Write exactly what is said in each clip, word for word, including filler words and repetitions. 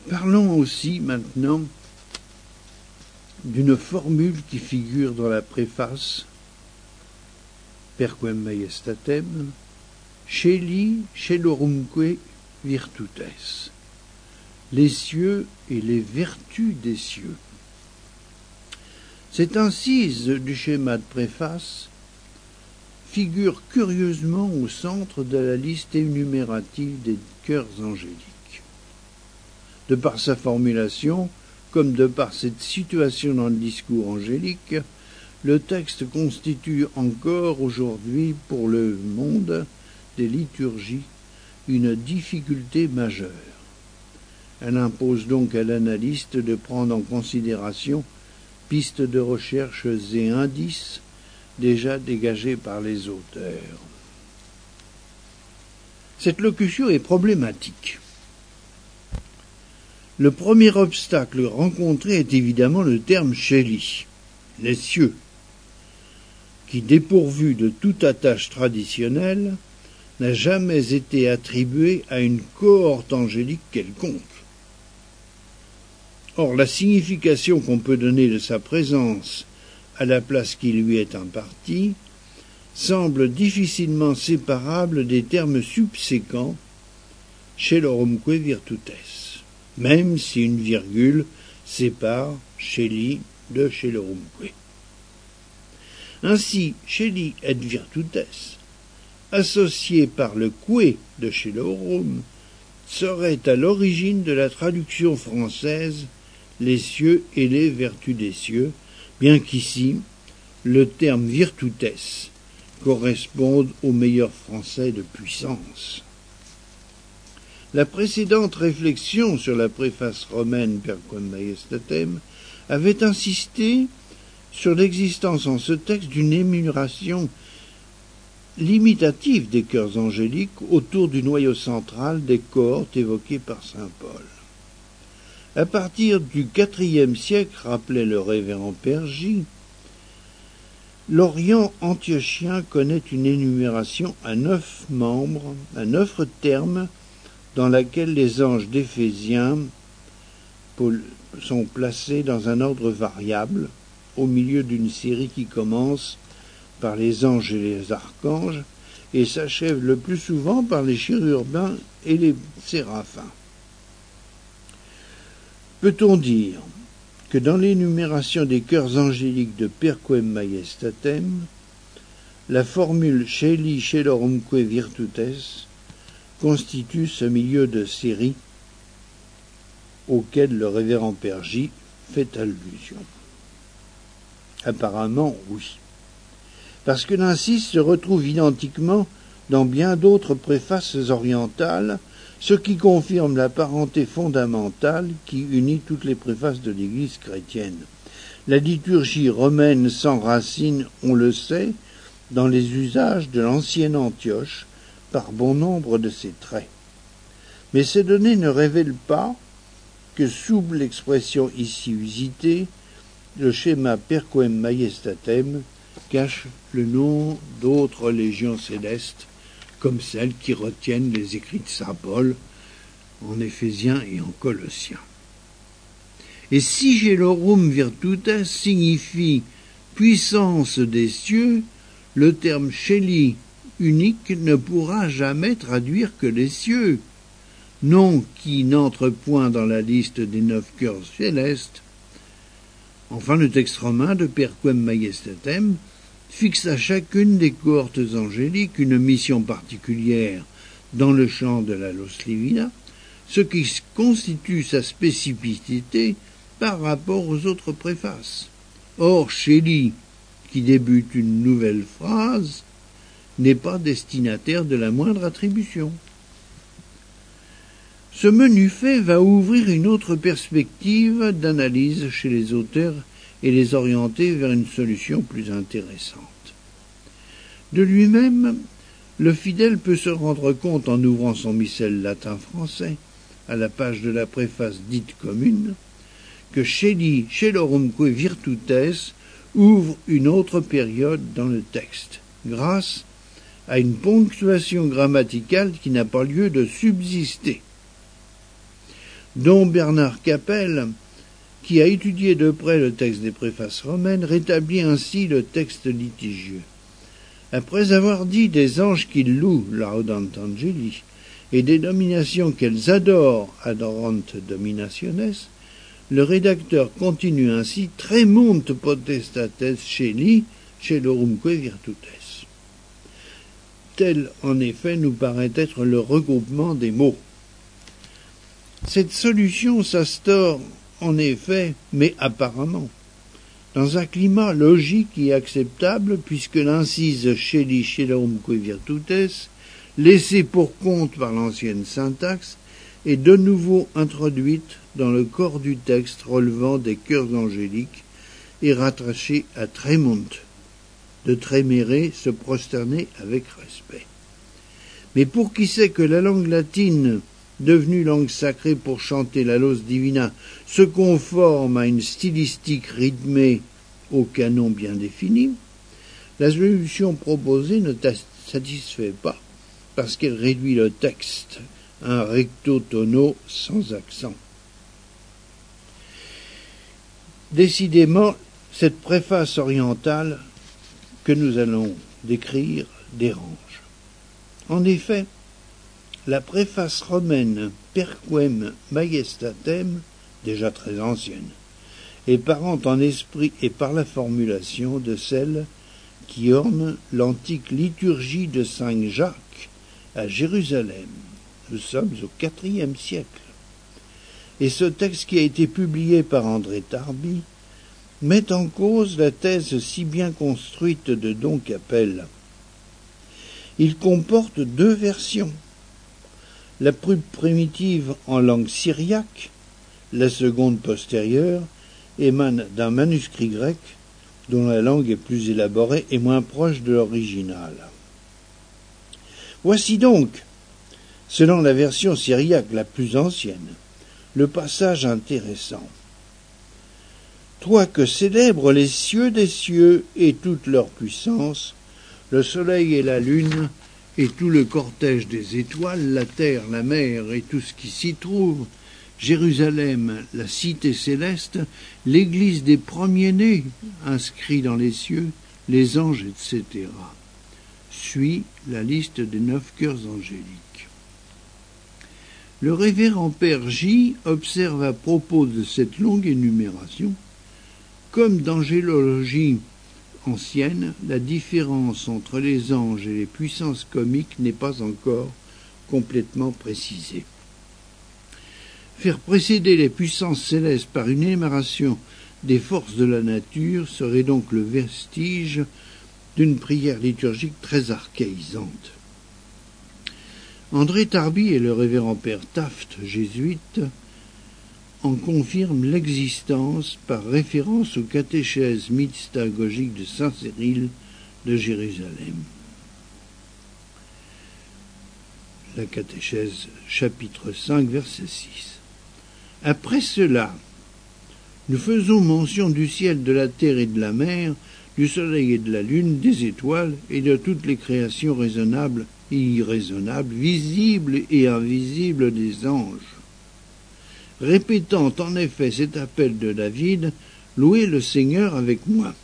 Parlons aussi maintenant d'une formule qui figure dans la préface Perquem Majestatem, Caeli caelorumque virtutes, les cieux et les vertus des cieux. Cette incise du schéma de préface figure curieusement au centre de la liste énumérative des cœurs angéliques. De par sa formulation, comme de par cette situation dans le discours angélique, le texte constitue encore aujourd'hui pour le monde des liturgies une difficulté majeure. Elle impose donc à l'analyste de prendre en considération pistes de recherche et indices déjà dégagés par les auteurs. Cette locution est problématique. Le premier obstacle rencontré est évidemment le terme Caeli, les cieux, qui, dépourvu de toute attache traditionnelle, n'a jamais été attribué à une cohorte angélique quelconque. Or, la signification qu'on peut donner de sa présence à la place qui lui est impartie semble difficilement séparable des termes subséquents caelorumque virtutes, même si une virgule sépare Caeli de caelorumque. Ainsi, Caeli et virtutes, associés par le que de caelorum, serait à l'origine de la traduction française les cieux et les vertus des cieux, bien qu'ici, le terme virtutes corresponde au meilleur français de puissance. La précédente réflexion sur la préface romaine Perquem Majestatem avait insisté sur l'existence en ce texte d'une énumération limitative des cœurs angéliques autour du noyau central des cohortes évoquées par saint Paul. À partir du quatrième siècle, rappelait le révérend Père J, l'Orient antiochien connaît une énumération à neuf membres, à neuf termes, dans laquelle les anges d'Éphésiens sont placés dans un ordre variable, au milieu d'une série qui commence par les anges et les archanges, et s'achève le plus souvent par les chérubins et les séraphins. Peut-on dire que dans l'énumération des cœurs angéliques de Perquem Majestatem, la formule Caeli caelorumque virtutes constitue ce milieu de série auquel le révérend Père J fait allusion? Apparemment, oui. Parce que l'incise se retrouve identiquement dans bien d'autres préfaces orientales, ce qui confirme la parenté fondamentale qui unit toutes les préfaces de l'Église chrétienne. La liturgie romaine s'enracine, on le sait, dans les usages de l'ancienne Antioche, par bon nombre de ses traits. Mais ces données ne révèlent pas que, sous l'expression ici usitée, le schéma Perquem Majestatem cache le nom d'autres légions célestes, comme celles qui retiennent les écrits de saint Paul en Éphésiens et en Colossiens. Et si caelorum virtutes signifie puissance des cieux, le terme Caeli unique ne pourra jamais traduire que les cieux, nom qui n'entre point dans la liste des neuf cœurs célestes. Enfin, le texte romain de Perquem Majestatem fixe à chacune des cohortes angéliques une mission particulière dans le champ de la Los Divina, ce qui constitue sa spécificité par rapport aux autres préfaces. Or, Caeli, qui débute une nouvelle phrase, n'est pas destinataire de la moindre attribution. Ce menu fait va ouvrir une autre perspective d'analyse chez les auteurs et les orienter vers une solution plus intéressante. De lui-même, le fidèle peut se rendre compte en ouvrant son missel latin-français, à la page de la préface dite commune, que Caeli caelorumque virtutes ouvre une autre période dans le texte, grâce à une ponctuation grammaticale qui n'a pas lieu de subsister. dont Bernard Capelle, qui a étudié de près le texte des préfaces romaines, rétablit ainsi le texte litigieux. Après avoir dit des anges qu'ils louent, laudant angeli, et des dominations qu'elles adorent, adorant dominationes, le rédacteur continue ainsi « Tremunt potestates celi, celorumque virtutes ». Tel, en effet, nous paraît être le regroupement des mots. Cette solution s'instaure, en effet, mais apparemment, dans un climat logique et acceptable, puisque l'incise « celi, celorumque virtutes », laissée pour compte par l'ancienne syntaxe, est de nouveau introduite dans le corps du texte relevant des chœurs angéliques et rattachée à Tremunt, de trémérer, se prosterner avec respect. Mais pour qui sait que la langue latine, devenue langue sacrée pour chanter la Laus Divina, se conforme à une stylistique rythmée au canon bien défini, la solution proposée ne satisfait pas, parce qu'elle réduit le texte à un recto tono sans accent. Décidément, cette préface orientale que nous allons décrire dérange. En effet, la préface romaine Perquem Majestatem, déjà très ancienne, est parente en esprit et par la formulation de celle qui orne l'antique liturgie de Saint Jacques à Jérusalem. Nous sommes au quatrième siècle. Et ce texte qui a été publié par André Tarby met en cause la thèse si bien construite de Don Capelle. Il comporte deux versions. La plus primitive en langue syriaque, la seconde postérieure, émane d'un manuscrit grec dont la langue est plus élaborée et moins proche de l'original. Voici donc, selon la version syriaque la plus ancienne, le passage intéressant. Toi que célèbrent les cieux des cieux et toute leur puissance, le soleil et la lune, et tout le cortège des étoiles, la terre, la mer et tout ce qui s'y trouve, Jérusalem, la cité céleste, l'église des premiers-nés, inscrits dans les cieux, les anges, et cetera. Suit la liste des neuf chœurs angéliques. Le révérend Père J observe à propos de cette longue énumération, comme d'angélologie ancienne, la différence entre les anges et les puissances comiques n'est pas encore complètement précisée. Faire précéder les puissances célestes par une énumération des forces de la nature serait donc le vestige d'une prière liturgique très archaïsante. André Tarby et le révérend Père Taft, jésuite, en confirment l'existence par référence aux catéchèses mystagogiques de Saint Cyril de Jérusalem. La catéchèse, chapitre cinq, verset six. Après cela, nous faisons mention du ciel, de la terre et de la mer, du soleil et de la lune, des étoiles et de toutes les créations raisonnables et irraisonnables, visibles et invisibles des anges. Répétant en effet cet appel de David, louez le Seigneur avec moi.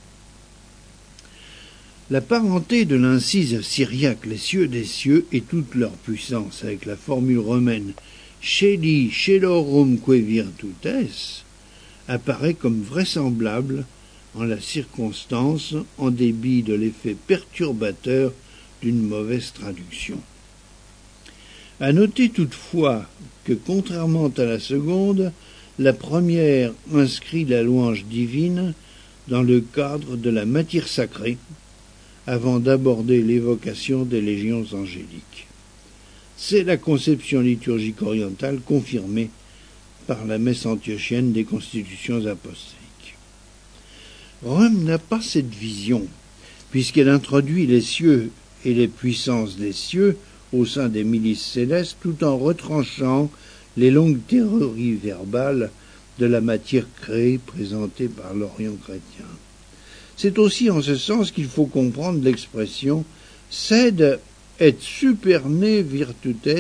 La parenté de l'incise syriaque, les cieux des cieux et toute leur puissance, avec la formule romaine Celi, celorumque virtutes, apparaît comme vraisemblable en la circonstance, en dépit de l'effet perturbateur d'une mauvaise traduction. À noter toutefois que, contrairement à la seconde, la première inscrit la louange divine dans le cadre de la matière sacrée, avant d'aborder l'évocation des légions angéliques. C'est la conception liturgique orientale confirmée par la messe antiochienne des constitutions apostoliques. Rome n'a pas cette vision, puisqu'elle introduit les cieux et les puissances des cieux au sein des milices célestes, tout en retranchant les longues théories verbales de la matière créée présentée par l'Orient chrétien. C'est aussi en ce sens qu'il faut comprendre l'expression « sed et superne virtutes »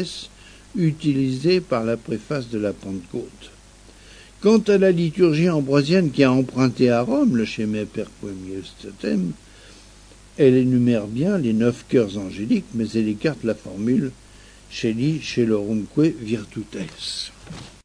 utilisée par la préface de la Pentecôte. Quant à la liturgie ambroisienne qui a emprunté à Rome le Schema Perquem Iustatem, elle énumère bien les neuf chœurs angéliques, mais elle écarte la formule Sceli Scelorumque Virtutes.